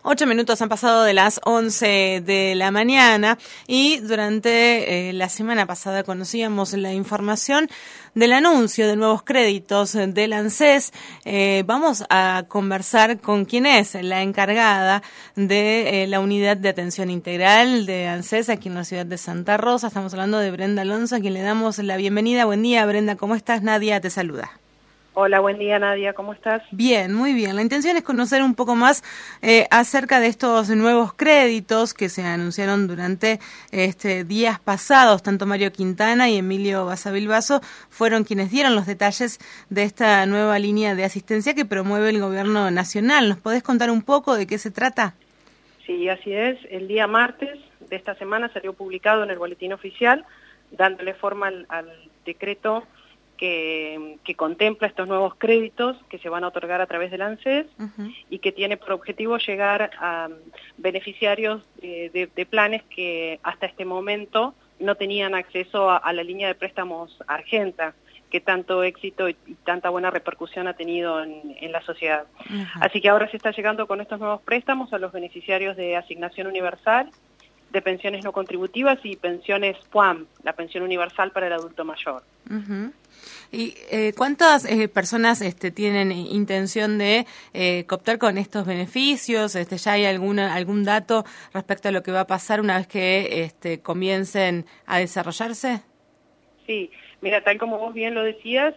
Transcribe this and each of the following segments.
8 minutos han pasado de las 11 de la mañana y durante la semana pasada conocíamos la información del anuncio de nuevos créditos del ANSES. Vamos a conversar con quien es la encargada de la unidad de atención integral de ANSES aquí en la ciudad de Santa Rosa. Estamos hablando de Brenda Alonso, a quien le damos la bienvenida. Buen día, Brenda, ¿cómo estás? Nadia te saluda. Hola, buen día, Nadia, ¿cómo estás? Bien, muy bien. La intención es conocer un poco más acerca de estos nuevos créditos que se anunciaron durante días pasados. Tanto Mario Quintana y Emilio Basavilbaso fueron quienes dieron los detalles de esta nueva línea de asistencia que promueve el gobierno nacional. ¿Nos podés contar un poco de qué se trata? Sí, así es. El día martes de esta semana salió publicado en el Boletín Oficial, dándole forma al decreto que contempla estos nuevos créditos que se van a otorgar a través del ANSES y que tiene por objetivo llegar a beneficiarios de planes que hasta este momento no tenían acceso a la línea de préstamos Argenta, que tanto éxito y tanta buena repercusión ha tenido en la sociedad. Así que ahora se está llegando con estos nuevos préstamos a los beneficiarios de asignación universal, de pensiones no contributivas y pensiones PUAM, la pensión universal para el adulto mayor. ¿Y cuántas personas tienen intención de cooptar con estos beneficios? ¿Ya hay algún dato respecto a lo que va a pasar una vez que comiencen a desarrollarse? Sí, mira, tal como vos bien lo decías,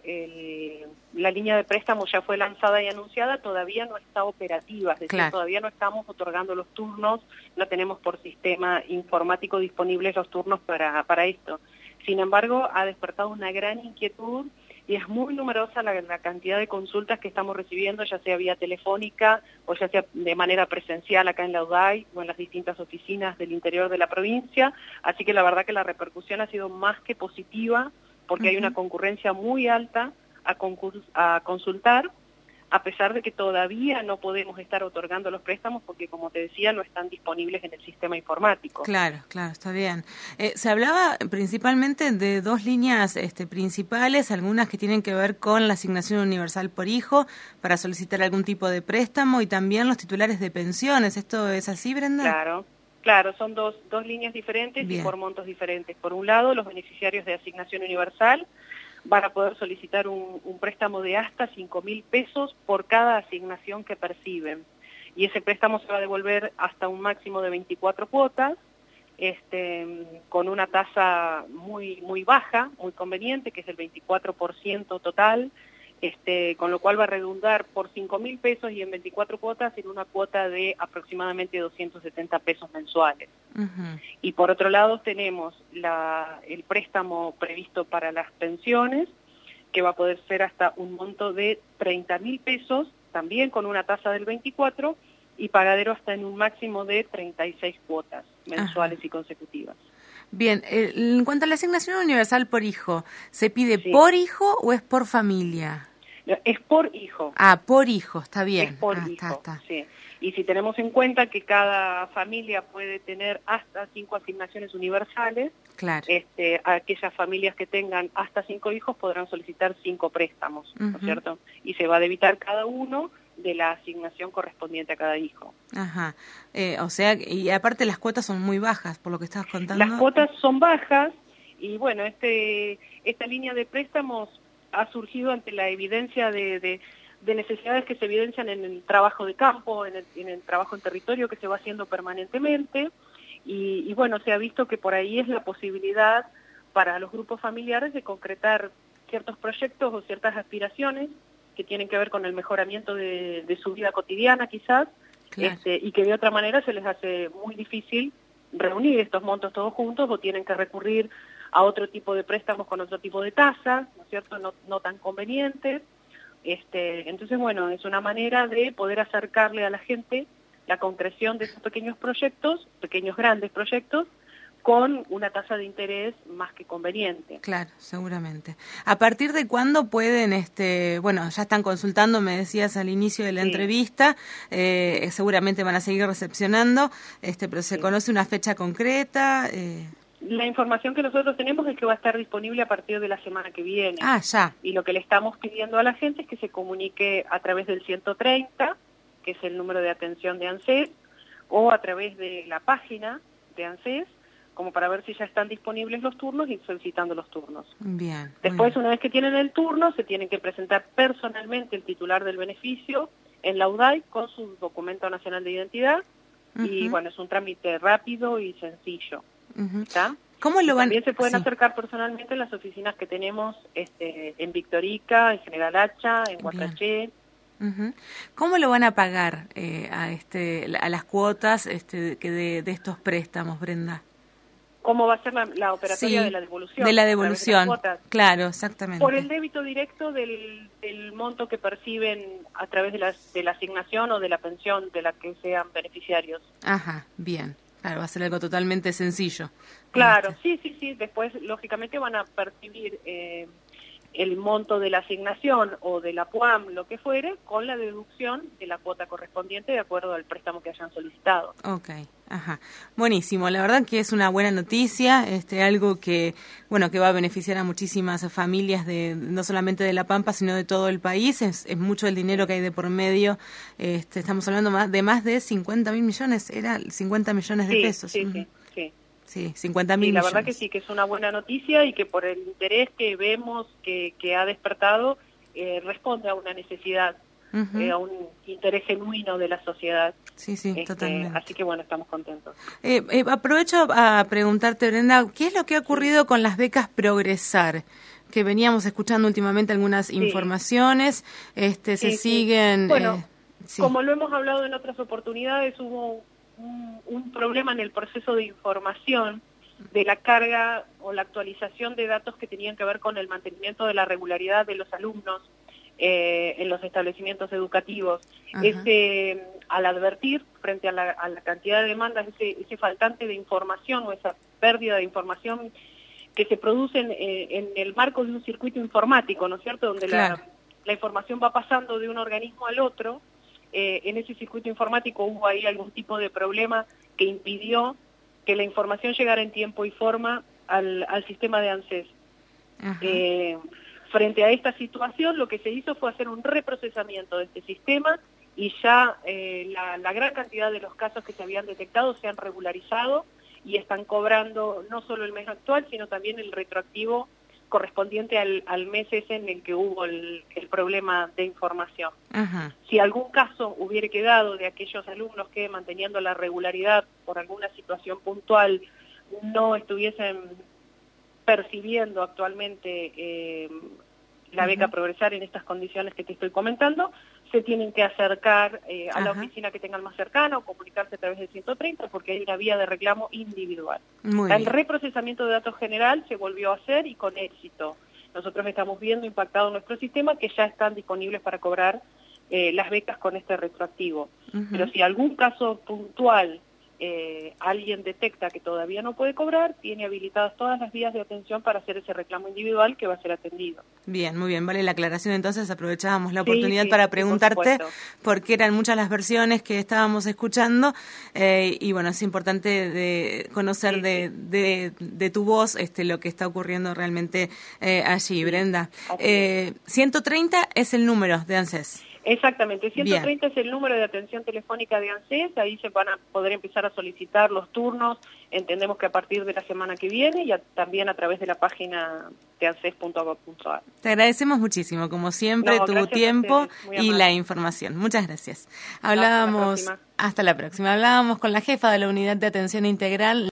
la línea de préstamo ya fue lanzada y anunciada, todavía no está operativa, es decir, claro, todavía no estamos otorgando los turnos, no tenemos por sistema informático disponibles los turnos para esto. Sin embargo, ha despertado una gran inquietud y es muy numerosa la cantidad de consultas que estamos recibiendo, ya sea vía telefónica o ya sea de manera presencial acá en la UDAI o en las distintas oficinas del interior de la provincia. Así que la verdad que la repercusión ha sido más que positiva porque hay una concurrencia muy alta a consultar, a pesar de que todavía no podemos estar otorgando los préstamos porque, como te decía, no están disponibles en el sistema informático. Claro, está bien. Se hablaba principalmente de dos líneas principales, algunas que tienen que ver con la asignación universal por hijo para solicitar algún tipo de préstamo y también los titulares de pensiones. ¿Esto es así, Brenda? Claro, son dos líneas diferentes. Bien. Y por montos diferentes. Por un lado, los beneficiarios de asignación universal van a poder solicitar un préstamo de hasta 5.000 pesos por cada asignación que perciben. Y ese préstamo se va a devolver hasta un máximo de 24 cuotas, con una tasa muy baja, muy conveniente, que es el 24% total, con lo cual va a redundar por 5.000 pesos y en 24 cuotas en una cuota de aproximadamente 270 pesos mensuales. Y por otro lado tenemos el préstamo previsto para las pensiones, que va a poder ser hasta un monto de 30.000 pesos, también con una tasa del 24%, y pagadero hasta en un máximo de 36 cuotas mensuales y consecutivas. Bien, en cuanto a la asignación universal por hijo, ¿se pide por hijo o es por familia? Es por hijo. Por hijo, está bien. Es por hijo, está. Sí. Y si tenemos en cuenta que cada familia puede tener hasta 5 asignaciones universales, claro, aquellas familias que tengan hasta 5 hijos podrán solicitar 5 préstamos, ¿no es cierto? Y se va a debitar cada uno de la asignación correspondiente a cada hijo. O sea, y aparte las cuotas son muy bajas, por lo que estabas contando. Las cuotas son bajas y bueno, esta línea de préstamos ha surgido ante la evidencia de necesidades que se evidencian en el trabajo de campo, en el trabajo en territorio que se va haciendo permanentemente y bueno, se ha visto que por ahí es la posibilidad para los grupos familiares de concretar ciertos proyectos o ciertas aspiraciones que tienen que ver con el mejoramiento de su vida cotidiana quizás, claro, y que de otra manera se les hace muy difícil reunir estos montos todos juntos o tienen que recurrir a otro tipo de préstamos con otro tipo de tasas, ¿no es cierto?, no tan convenientes. Entonces, bueno, es una manera de poder acercarle a la gente la concreción de esos pequeños proyectos, pequeños grandes proyectos, con una tasa de interés más que conveniente. Claro, seguramente. ¿A partir de cuándo pueden, bueno, ya están consultando, me decías al inicio de la entrevista, seguramente van a seguir recepcionando, pero ¿se conoce una fecha concreta? La información que nosotros tenemos es que va a estar disponible a partir de la semana que viene. Ya. Y lo que le estamos pidiendo a la gente es que se comunique a través del 130, que es el número de atención de ANSES, o a través de la página de ANSES, como para ver si ya están disponibles los turnos y solicitando los turnos. Bien. Después, una vez que tienen el turno, se tienen que presentar personalmente el titular del beneficio en la UDAI con su documento nacional de identidad, y bueno, es un trámite rápido y sencillo. ¿Está? ¿Cómo lo van? También se pueden acercar personalmente en las oficinas que tenemos en Victorica, en General Hacha, en Huatraché. ¿Cómo lo van a pagar a las cuotas de estos préstamos, Brenda? ¿Cómo va a ser la operatoria de la devolución? De la devolución, claro, exactamente. Por el débito directo del monto que perciben a través de la asignación o de la pensión de la que sean beneficiarios. Ajá, bien. Claro, va a ser algo totalmente sencillo. Claro, sí. Después, lógicamente, van a percibir el monto de la asignación o de la PUAM, lo que fuere, con la deducción de la cuota correspondiente de acuerdo al préstamo que hayan solicitado. Okay, ajá. Buenísimo, la verdad que es una buena noticia, algo que, bueno, que va a beneficiar a muchísimas familias no solamente de La Pampa, sino de todo el país. Es mucho el dinero que hay de por medio. Estamos hablando de más de 50.000 millones, era 50 millones de pesos. Sí, 50.000 millones. La verdad que sí, que es una buena noticia y que por el interés que vemos que ha despertado, responde a una necesidad, a un interés genuino de la sociedad. Sí, totalmente. Así que bueno, estamos contentos. Aprovecho a preguntarte, Brenda, ¿qué es lo que ha ocurrido con las becas Progresar? Que veníamos escuchando últimamente algunas informaciones, se siguen... Bueno, como lo hemos hablado en otras oportunidades, hubo un problema en el proceso de información de la carga o la actualización de datos que tenían que ver con el mantenimiento de la regularidad de los alumnos en los establecimientos educativos. Al advertir frente a la cantidad de demandas, ese faltante de información o esa pérdida de información que se produce en el marco de un circuito informático, ¿no es cierto?, donde la información va pasando de un organismo al otro. En ese circuito informático hubo ahí algún tipo de problema que impidió que la información llegara en tiempo y forma al sistema de ANSES. Frente a esta situación, lo que se hizo fue hacer un reprocesamiento de este sistema y ya la gran cantidad de los casos que se habían detectado se han regularizado y están cobrando no solo el mes actual, sino también el retroactivo correspondiente al mes ese en el que hubo el problema de información. Si algún caso hubiera quedado de aquellos alumnos que, manteniendo la regularidad por alguna situación puntual, no estuviesen percibiendo actualmente la beca Progresar en estas condiciones que te estoy comentando, se tienen que acercar a la oficina que tengan más cercana o comunicarse a través del 130 porque hay una vía de reclamo individual. El reprocesamiento de datos general se volvió a hacer y con éxito. Nosotros estamos viendo impactado nuestro sistema que ya están disponibles para cobrar las becas con este retroactivo. Pero si algún caso puntual alguien detecta que todavía no puede cobrar, tiene habilitadas todas las vías de atención para hacer ese reclamo individual que va a ser atendido. Bien, muy bien, vale la aclaración. Entonces aprovechábamos la oportunidad para preguntarte, porque eran muchas las versiones que estábamos escuchando y bueno, es importante conocer de tu voz lo que está ocurriendo realmente allí, Brenda. 130 es el número de ANSES. Exactamente, 130 es el número de atención telefónica de ANSES, ahí se van a poder empezar a solicitar los turnos, entendemos que a partir de la semana que viene y también a través de la página de anses.gov.ar. Te agradecemos muchísimo, como siempre, tu tiempo y la información. Muchas gracias. Hasta la próxima. Hablábamos con la jefa de la Unidad de Atención Integral.